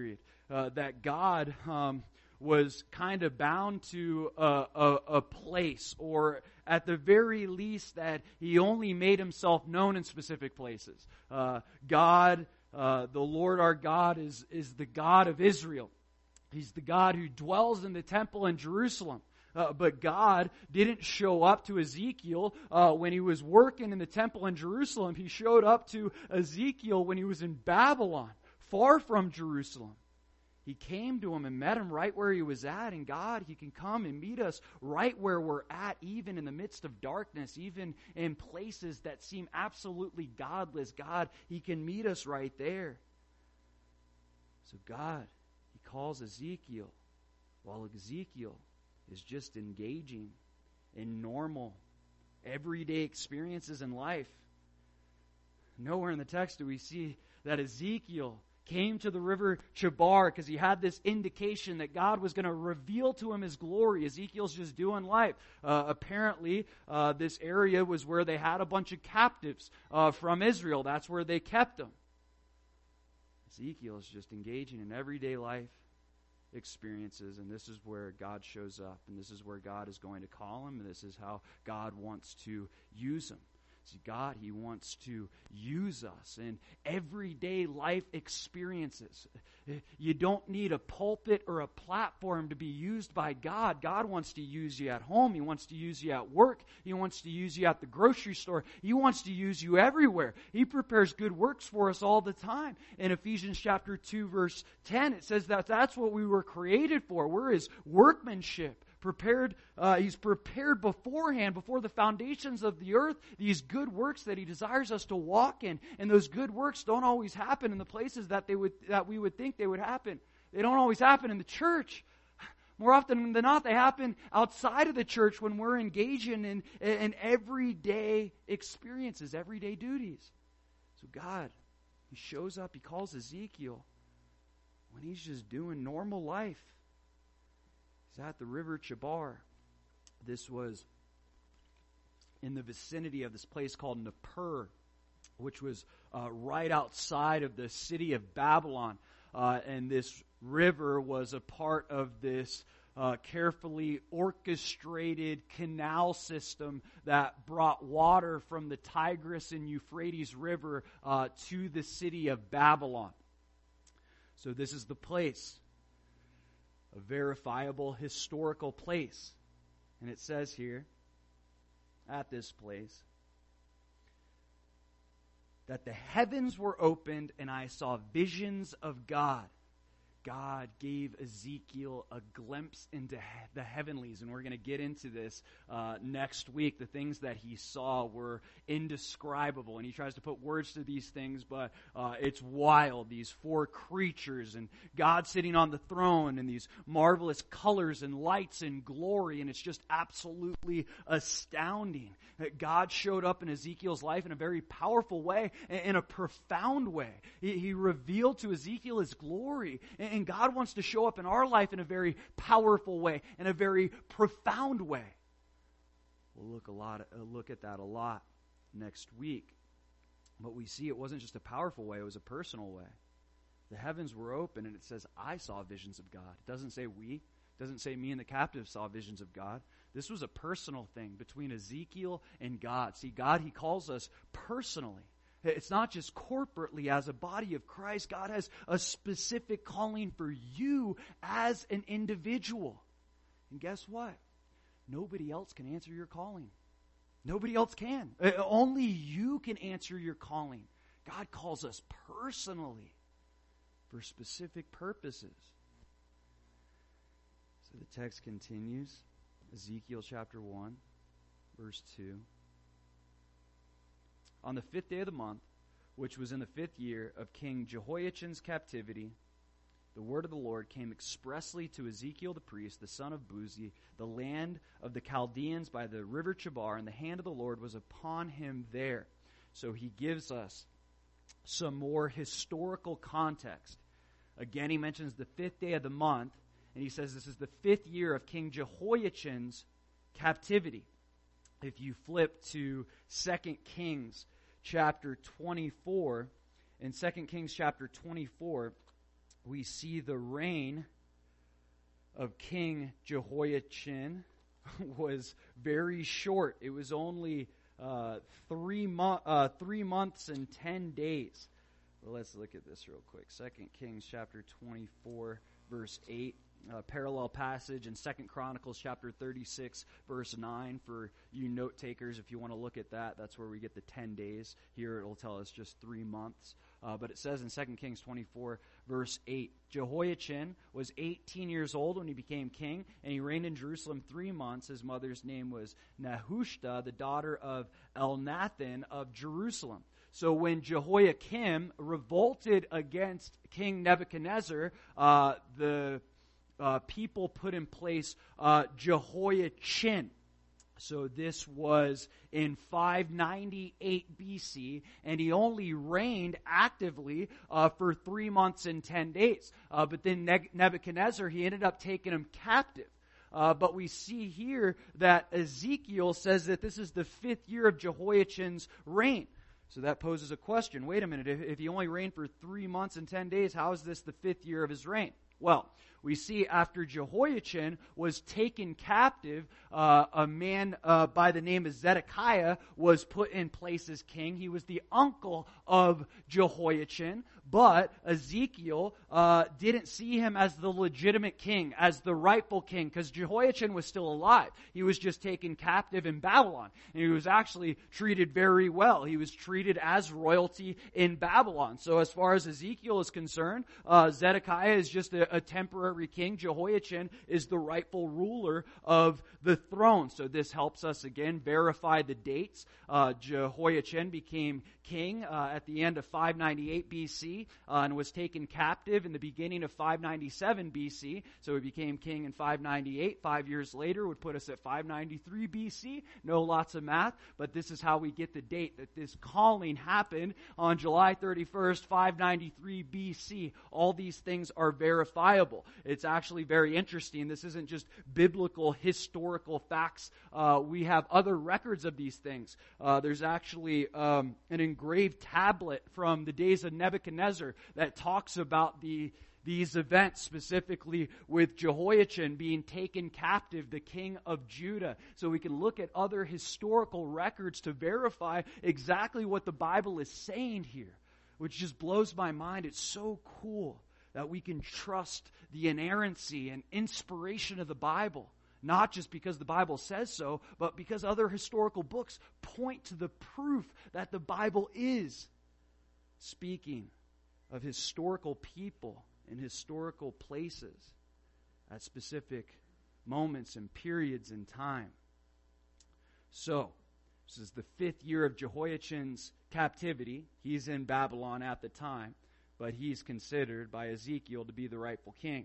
uh, that God um, was kind of bound to a, a, a place, or at the very least that he only made himself known in specific places. Uh, God, uh, the Lord our God, is, is the God of Israel. He's the God who dwells in the temple in Jerusalem. Uh, but God didn't show up to Ezekiel uh, when he was working in the temple in Jerusalem. He showed up to Ezekiel when he was in Babylon, far from Jerusalem. He came to him and met him right where he was at. And God, He can come and meet us right where we're at, even in the midst of darkness, even in places that seem absolutely godless. God, He can meet us right there. So God, He calls Ezekiel, while Ezekiel is just engaging in normal, everyday experiences in life. Nowhere in the text do we see that Ezekiel came to the river Chebar because he had this indication that God was going to reveal to him His glory. Ezekiel's just doing life. Uh, apparently, uh, this area was where they had a bunch of captives uh, from Israel. That's where they kept them. Ezekiel is just engaging in everyday life experiences, and this is where God shows up, and this is where God is going to call him, and this is how God wants to use him. See, God, He wants to use us in everyday life experiences. You don't need a pulpit or a platform to be used by God. God wants to use you at home. He wants to use you at work. He wants to use you at the grocery store. He wants to use you everywhere. He prepares good works for us all the time. In Ephesians chapter two, verse ten, it says that that's what we were created for. We're His workmanship. Prepared, uh, He's prepared beforehand, before the foundations of the earth, these good works that He desires us to walk in. And those good works don't always happen in the places that they would that we would think they would happen. They don't always happen in the church. More often than not, they happen outside of the church when we're engaging in, in everyday experiences, everyday duties. So God, He shows up, He calls Ezekiel when he's just doing normal life. He's at the river Chebar. This was in the vicinity of this place called Nippur, which was uh, right outside of the city of Babylon. Uh, and this river was a part of this uh, carefully orchestrated canal system that brought water from the Tigris and Euphrates River uh, to the city of Babylon. So this is the place. A verifiable historical place. And it says here, at this place, that the heavens were opened and I saw visions of God. God gave Ezekiel a glimpse into he- the heavenlies, and we're going to get into this uh, next week. The things that he saw were indescribable, and he tries to put words to these things, but uh, it's wild. These four creatures, and God sitting on the throne, and these marvelous colors and lights and glory, and it's just absolutely astounding. That God showed up in Ezekiel's life in a very powerful way, in a profound way. He, he revealed to Ezekiel His glory. And God wants to show up in our life in a very powerful way, in a very profound way. We'll look a lot, uh, look at that a lot next week. But we see it wasn't just a powerful way, it was a personal way. The heavens were open, and it says, I saw visions of God. It doesn't say we. It doesn't say me and the captive saw visions of God. This was a personal thing between Ezekiel and God. See, God, He calls us personally. It's not just corporately as a body of Christ. God has a specific calling for you as an individual. And guess what? Nobody else can answer your calling. Nobody else can. Only you can answer your calling. God calls us personally for specific purposes. So the text continues. Ezekiel chapter one, verse two. On the fifth day of the month, which was in the fifth year of King Jehoiachin's captivity, the word of the Lord came expressly to Ezekiel the priest, the son of Buzi, the land of the Chaldeans by the river Chebar, and the hand of the Lord was upon him there. So he gives us some more historical context. Again, he mentions the fifth day of the month, and he says this is the fifth year of King Jehoiachin's captivity. If you flip to Second Kings chapter twenty-four, in Second Kings chapter twenty-four, we see the reign of King Jehoiachin was very short. It was only uh, three, mo- uh, three months and ten days. Well, let's look at this real quick. Second Kings chapter twenty-four, verse eight. Uh, parallel passage in Second Chronicles chapter thirty-six, verse nine. For you note takers, if you want to look at that, that's where we get the ten days. Here it'll tell us just three months. Uh, but it says in Second Kings twenty-four, verse eight, Jehoiachin was eighteen years old when he became king, and he reigned in Jerusalem three months. His mother's name was Nehushta, the daughter of Elnathan of Jerusalem. So when Jehoiakim revolted against King Nebuchadnezzar, uh, the uh, people put in place uh, Jehoiachin. So this was in five ninety-eight B C, and he only reigned actively uh, for three months and ten days. Uh, but then Nebuchadnezzar, he ended up taking him captive. Uh, but we see here that Ezekiel says that this is the fifth year of Jehoiachin's reign. So that poses a question. Wait a minute, if, if he only reigned for three months and ten days, how is this the fifth year of his reign? Well, we see after Jehoiachin was taken captive, uh, a man uh, by the name of Zedekiah was put in place as king. He was the uncle of Jehoiachin, but Ezekiel uh, didn't see him as the legitimate king, as the rightful king, because Jehoiachin was still alive. He was just taken captive in Babylon, and he was actually treated very well. He was treated as royalty in Babylon. So as far as Ezekiel is concerned, uh, Zedekiah is just a, a temporary king. Jehoiachin is the rightful ruler of the throne. So this helps us again verify the dates. Uh, Jehoiachin became king uh, at the end of five ninety-eight B C uh, and was taken captive in the beginning of five ninety-seven B C. So he became king in five ninety-eight. Five years later would put us at five ninety-three B C. No lots of math, but this is how we get the date that this calling happened on July thirty-first, five ninety-three B C. All these things are verifiable. It's actually very interesting. This isn't just biblical historical facts. Uh, we have other records of these things. Uh, there's actually um, an engraved tablet from the days of Nebuchadnezzar that talks about the these events, specifically with Jehoiachin being taken captive, the king of Judah. So we can look at other historical records to verify exactly what the Bible is saying here, which just blows my mind. It's so cool that we can trust the inerrancy and inspiration of the Bible, not just because the Bible says so, but because other historical books point to the proof that the Bible is speaking of historical people in historical places at specific moments and periods in time. So, this is the fifth year of Jehoiachin's captivity. He's in Babylon at the time, but he's considered by Ezekiel to be the rightful king.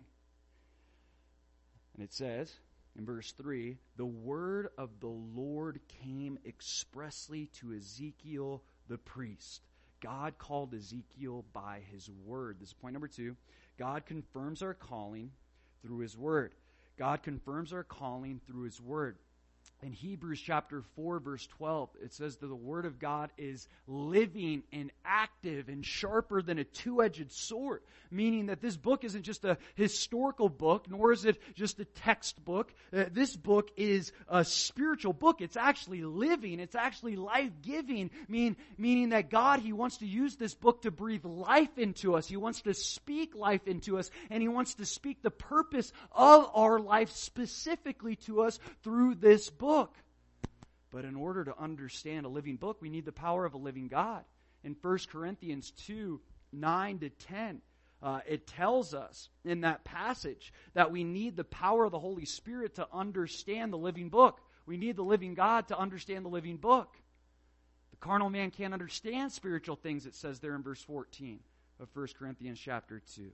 And it says in verse three, the word of the Lord came expressly to Ezekiel the priest. God called Ezekiel by his word. This is point number two. God confirms our calling through his word. God confirms our calling through his word. In Hebrews chapter four, verse twelve, it says that the word of God is living and active and sharper than a two-edged sword, meaning that this book isn't just a historical book, nor is it just a textbook. Uh, this book is a spiritual book. It's actually living. It's actually life-giving, mean, meaning that God, he wants to use this book to breathe life into us. He wants to speak life into us, and he wants to speak the purpose of our life specifically to us through this book. book. But in order to understand a living book, we need the power of a living God. In First Corinthians two, nine to ten, uh, it tells us in that passage that we need the power of the Holy Spirit to understand the living book. We need the living God to understand the living book. The carnal man can't understand spiritual things, it says there in verse fourteen of First Corinthians chapter two.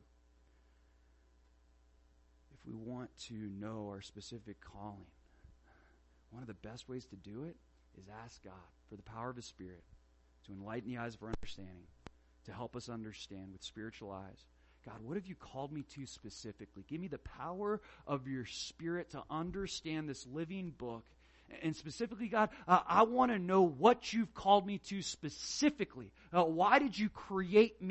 If we want to know our specific calling, one of the best ways to do it is ask God for the power of his Spirit to enlighten the eyes of our understanding, to help us understand with spiritual eyes. God, what have you called me to specifically? Give me the power of your Spirit to understand this living book. And specifically, God, uh, I want to know what you've called me to specifically. Uh, why did you create me?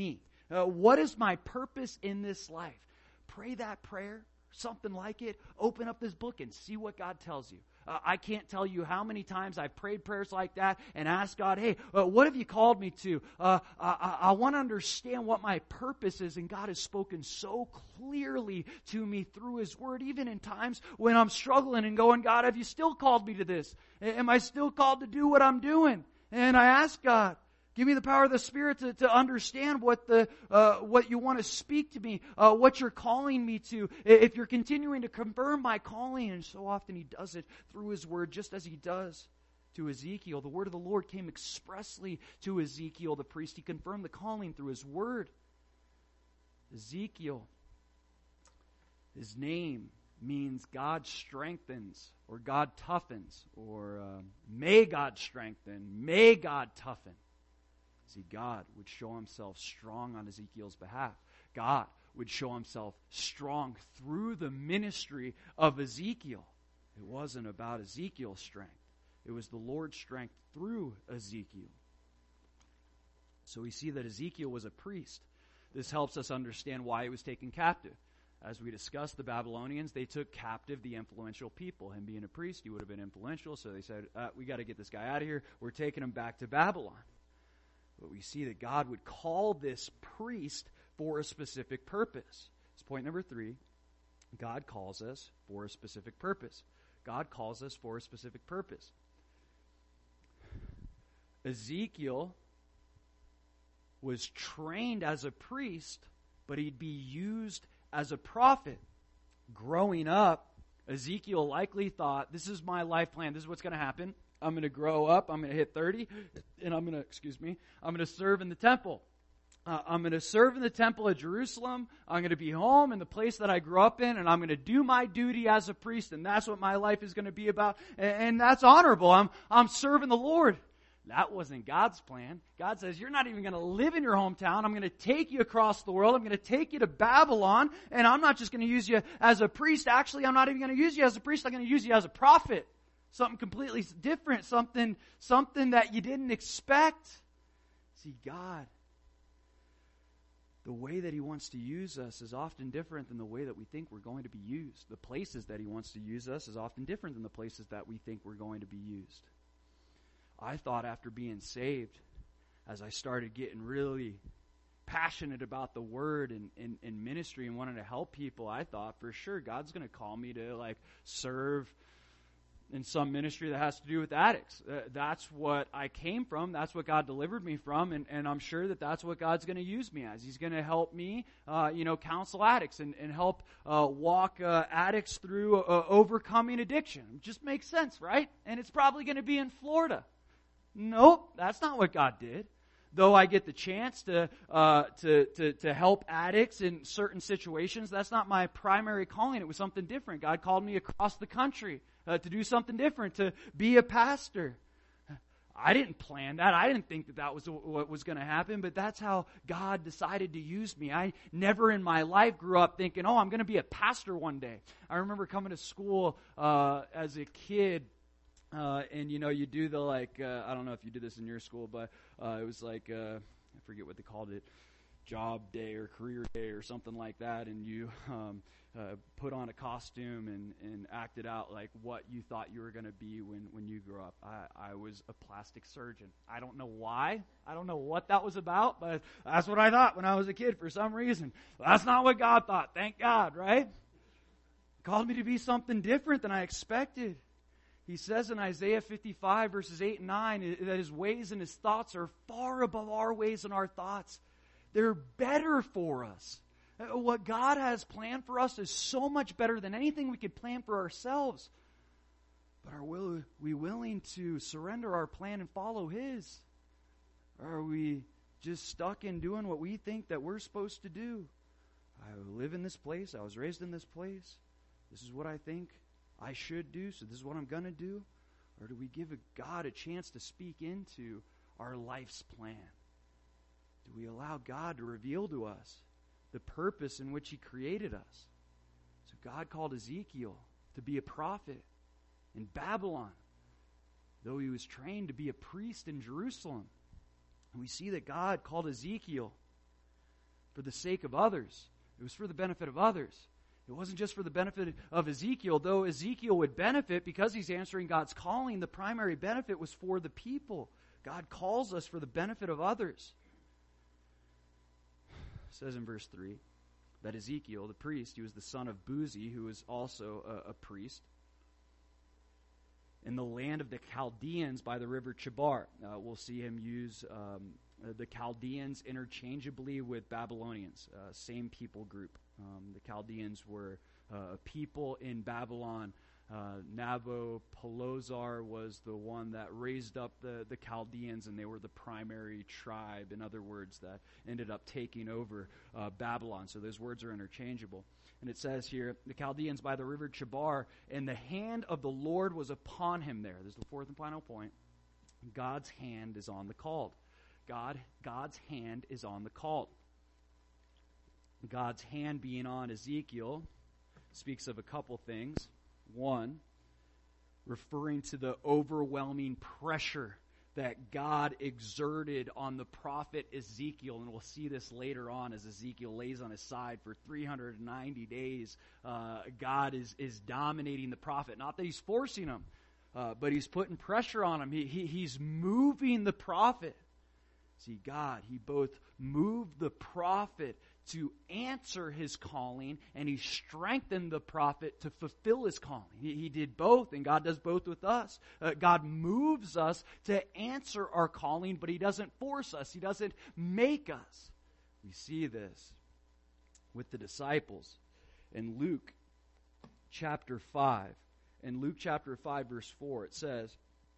Uh, what is my purpose in this life? Pray that prayer, something like it. Open up this book and see what God tells you. Uh, I can't tell you how many times I've prayed prayers like that and asked God, hey, uh, what have you called me to? Uh, I, I want to understand what my purpose is. And God has spoken so clearly to me through His Word, even in times when I'm struggling and going, God, have you still called me to this? Am I still called to do what I'm doing? And I ask God, give me the power of the Spirit to, to understand what the uh, what you want to speak to me, uh, what you're calling me to. If you're continuing to confirm my calling, and so often He does it through His Word, just as He does to Ezekiel. The word of the Lord came expressly to Ezekiel, the priest. He confirmed the calling through His Word. Ezekiel, his name means God strengthens, or God toughens, or uh, may God strengthen, may God toughen. See, God would show Himself strong on Ezekiel's behalf. God would show Himself strong through the ministry of Ezekiel. It wasn't about Ezekiel's strength. It was the Lord's strength through Ezekiel. So we see that Ezekiel was a priest. This helps us understand why he was taken captive. As we discussed, the Babylonians, they took captive the influential people. Him being a priest, he would have been influential, so they said, uh, we got to get this guy out of here. We're taking him back to Babylon. But we see that God would call this priest for a specific purpose. It's point number three. God calls us for a specific purpose. God calls us for a specific purpose. Ezekiel was trained as a priest, but he'd be used as a prophet. Growing up, Ezekiel likely thought, this is my life plan. This is what's going to happen. I'm going to grow up, I'm going to hit thirty, and I'm going to, excuse me, I'm going to serve in the temple. Uh, I'm going to serve in the temple at Jerusalem. I'm going to be home in the place that I grew up in, and I'm going to do my duty as a priest, and that's what my life is going to be about, and, and that's honorable. I'm, I'm serving the Lord. That wasn't God's plan. God says, you're not even going to live in your hometown. I'm going to take you across the world. I'm going to take you to Babylon, and I'm not just going to use you as a priest. Actually, I'm not even going to use you as a priest. I'm going to use you as a prophet. Something completely different, something, something that you didn't expect. See, God, the way that He wants to use us is often different than the way that we think we're going to be used. The places that He wants to use us is often different than the places that we think we're going to be used. I thought after being saved, as I started getting really passionate about the Word and, and, and ministry and wanting to help people, I thought for sure God's going to call me to like serve in some ministry that has to do with addicts. Uh, that's what I came from. That's what God delivered me from, and, and I'm sure that that's what God's going to use me as. He's going to help me, uh, you know, counsel addicts and, and help uh, walk uh, addicts through uh, overcoming addiction. It just makes sense, right? And it's probably going to be in Florida. Nope, that's not what God did. Though I get the chance to, uh, to to to help addicts in certain situations, that's not my primary calling. It was something different. God called me across the country uh, to do something different, to be a pastor. I didn't plan that. I didn't think that that was what was going to happen, but that's how God decided to use me. I never in my life grew up thinking, oh, I'm going to be a pastor one day. I remember coming to school uh, as a kid. Uh, and, you know, you do the, like, uh, I don't know if you did this in your school, but uh, it was like, uh, I forget what they called it, job day or career day or something like that, and you um, uh, put on a costume and, and acted out like what you thought you were going to be when, when you grew up. I, I was a plastic surgeon. I don't know why. I don't know what that was about, but that's what I thought when I was a kid for some reason. That's not what God thought. Thank God, right? He called me to be something different than I expected. He says in Isaiah fifty-five, verses eight and nine, that His ways and His thoughts are far above our ways and our thoughts. They're better for us. What God has planned for us is so much better than anything we could plan for ourselves. But are we willing to surrender our plan and follow His? Or are we just stuck in doing what we think that we're supposed to do? I live in this place. I was raised in this place. This is what I think I should do, so this is what I'm going to do? Or do we give a God a chance to speak into our life's plan? Do we allow God to reveal to us the purpose in which He created us? So God called Ezekiel to be a prophet in Babylon, though he was trained to be a priest in Jerusalem. And we see that God called Ezekiel for the sake of others. It was for the benefit of others. It wasn't just for the benefit of Ezekiel, though Ezekiel would benefit because he's answering God's calling. The primary benefit was for the people. God calls us for the benefit of others. It says in verse three that Ezekiel, the priest, he was the son of Buzi, who was also a, a priest, in the land of the Chaldeans by the river Chebar. Uh, we'll see him use um, the Chaldeans interchangeably with Babylonians, uh, same people group. Um, the Chaldeans were uh, a people in Babylon. Uh, Nabopolassar was the one that raised up the, the Chaldeans, and they were the primary tribe, in other words, that ended up taking over uh, Babylon. So those words are interchangeable. And it says here, the Chaldeans by the river Chebar, and the hand of the Lord was upon him there. This is the fourth and final point. God's hand is on the called. God, God's hand is on the called. God's hand being on Ezekiel speaks of a couple things. One, referring to the overwhelming pressure that God exerted on the prophet Ezekiel. And we'll see this later on as Ezekiel lays on his side for three hundred ninety days. Uh, God is, is dominating the prophet. Not that he's forcing him, uh, but he's putting pressure on him. He, he, he's moving the prophet. See, God, he both moved the prophet to answer his calling, and he strengthened the prophet to fulfill his calling. He, he did both, and God does both with us. Uh, God moves us to answer our calling, but he doesn't force us. He doesn't make us. We see this with the disciples in Luke chapter five. In Luke chapter five, verse four, it says,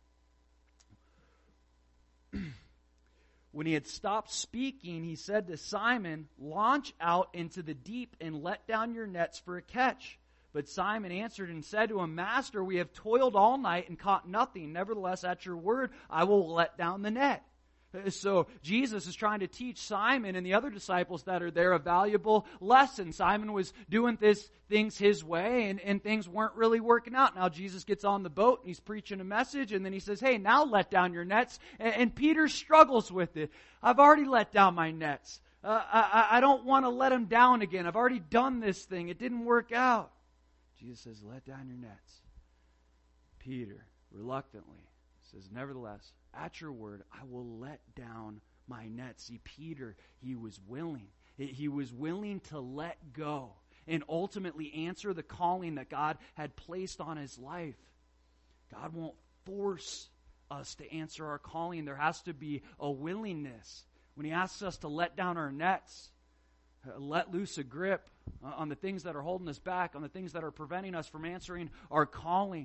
when he had stopped speaking, he said to Simon, "Launch out into the deep and let down your nets for a catch." But Simon answered and said to him, "Master, we have toiled all night and caught nothing. Nevertheless, at your word, I will let down the net." So Jesus is trying to teach Simon and the other disciples that are there a valuable lesson. Simon was doing this things his way, and, and things weren't really working out. Now Jesus gets on the boat and he's preaching a message, and then he says, "Hey, now let down your nets." And, and Peter struggles with it. "I've already let down my nets. Uh, I, I don't want to let them down again. I've already done this thing. It didn't work out." Jesus says, "Let down your nets." Peter, reluctantly, says, "Nevertheless, at your word, I will let down my net." See, Peter, he was willing. He was willing to let go and ultimately answer the calling that God had placed on his life. God won't force us to answer our calling. There has to be a willingness. When he asks us to let down our nets, let loose a grip on the things that are holding us back, on the things that are preventing us from answering our calling,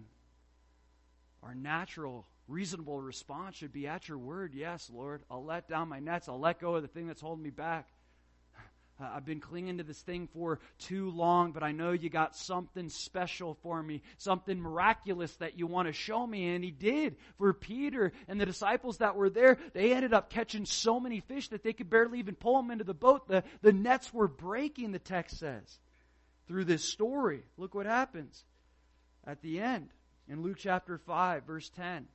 our natural reasonable response should be, "At your word, yes, Lord. I'll let down my nets. I'll let go of the thing that's holding me back. Uh, I've been clinging to this thing for too long, but I know you got something special for me, something miraculous that you want to show me." And he did. For Peter and the disciples that were there, they ended up catching so many fish that they could barely even pull them into the boat. The, the nets were breaking, the text says. Through this story, look what happens at the end in Luke chapter five, verse ten.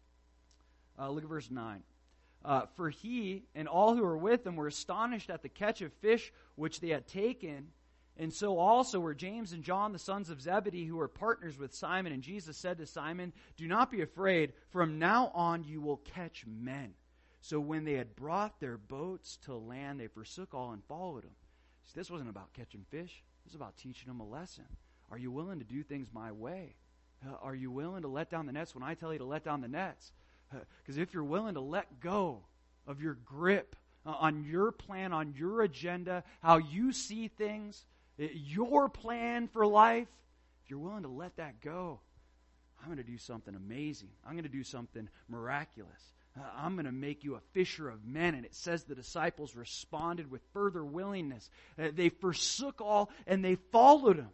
Uh, look at verse nine. Uh, "For he and all who were with him were astonished at the catch of fish which they had taken. And so also were James and John, the sons of Zebedee, who were partners with Simon. And Jesus said to Simon, 'Do not be afraid. From now on you will catch men.' So when they had brought their boats to land, they forsook all and followed him." See, this wasn't about catching fish. This was about teaching them a lesson. Are you willing to do things my way? Uh, are you willing to let down the nets when I tell you to let down the nets? Because if you're willing to let go of your grip uh, on your plan, on your agenda, how you see things, your plan for life, if you're willing to let that go, I'm going to do something amazing. I'm going to do something miraculous. Uh, I'm going to make you a fisher of men. And it says the disciples responded with further willingness. Uh, they forsook all and they followed him.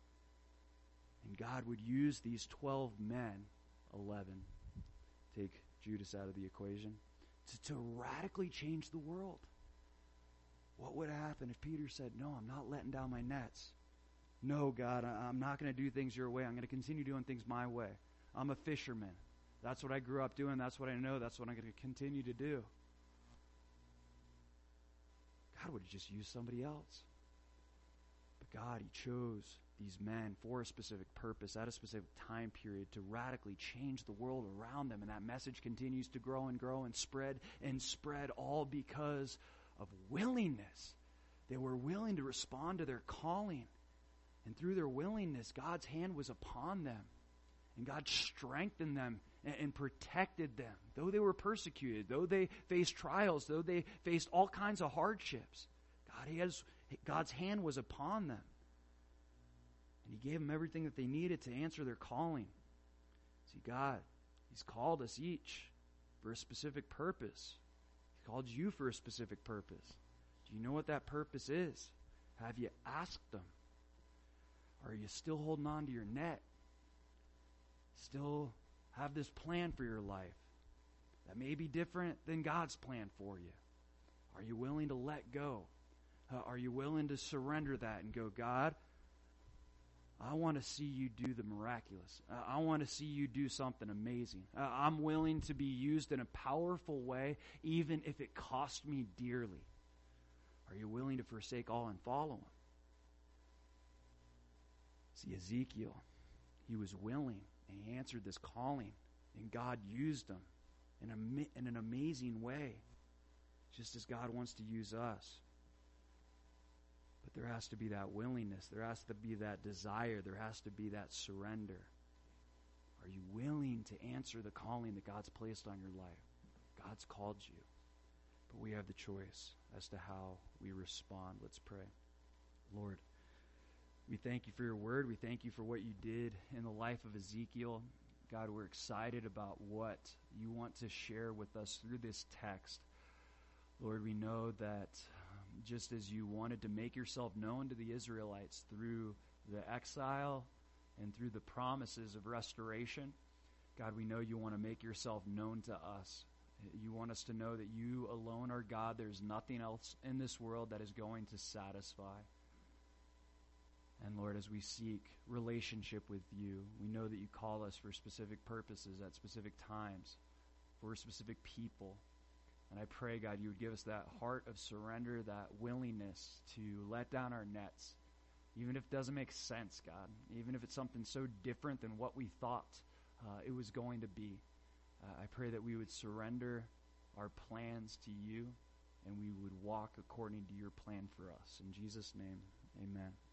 And God would use these twelve men, eleven, take Judas out of the equation, to, to radically change the world. What would happen if Peter said, "No, I'm not letting down my nets. No, God, I, I'm not going to do things your way. I'm going to continue doing things my way. I'm a fisherman. That's what I grew up doing. That's what I know. That's what I'm going to continue to do." God would have just used somebody else. But God, he chose these men for a specific purpose at a specific time period to radically change the world around them. And that message continues to grow and grow and spread and spread, all because of willingness. They were willing to respond to their calling. And through their willingness, God's hand was upon them. And God strengthened them and, and protected them. Though they were persecuted, though they faced trials, though they faced all kinds of hardships, God, he has, God's hand was upon them. And he gave them everything that they needed to answer their calling. See, God, he's called us each for a specific purpose. He called you for a specific purpose. Do you know what that purpose is? Have you asked them? Or are you still holding on to your net? Still have this plan for your life that may be different than God's plan for you? Are you willing to let go? Uh, are you willing to surrender that and go, God, I want to see you do the miraculous. Uh, I want to see you do something amazing. Uh, I'm willing to be used in a powerful way, even if it costs me dearly. Are you willing to forsake all and follow him? See, Ezekiel, he was willing, and he answered this calling, and God used him in, a, in an amazing way, just as God wants to use us. But there has to be that willingness. There has to be that desire. There has to be that surrender. Are you willing to answer the calling that God's placed on your life? God's called you. But we have the choice as to how we respond. Let's pray. Lord, we thank you for your word. We thank you for what you did in the life of Ezekiel. God, we're excited about what you want to share with us through this text. Lord, we know that just as you wanted to make yourself known to the Israelites through the exile and through the promises of restoration, God, we know you want to make yourself known to us. You want us to know that you alone are God. There's nothing else in this world that is going to satisfy. And Lord, as we seek relationship with you, we know that you call us for specific purposes at specific times, for specific people. And I pray, God, you would give us that heart of surrender, that willingness to let down our nets, even if it doesn't make sense, God, even if it's something so different than what we thought uh, it was going to be. Uh, I pray that we would surrender our plans to you and we would walk according to your plan for us. In Jesus' name, amen.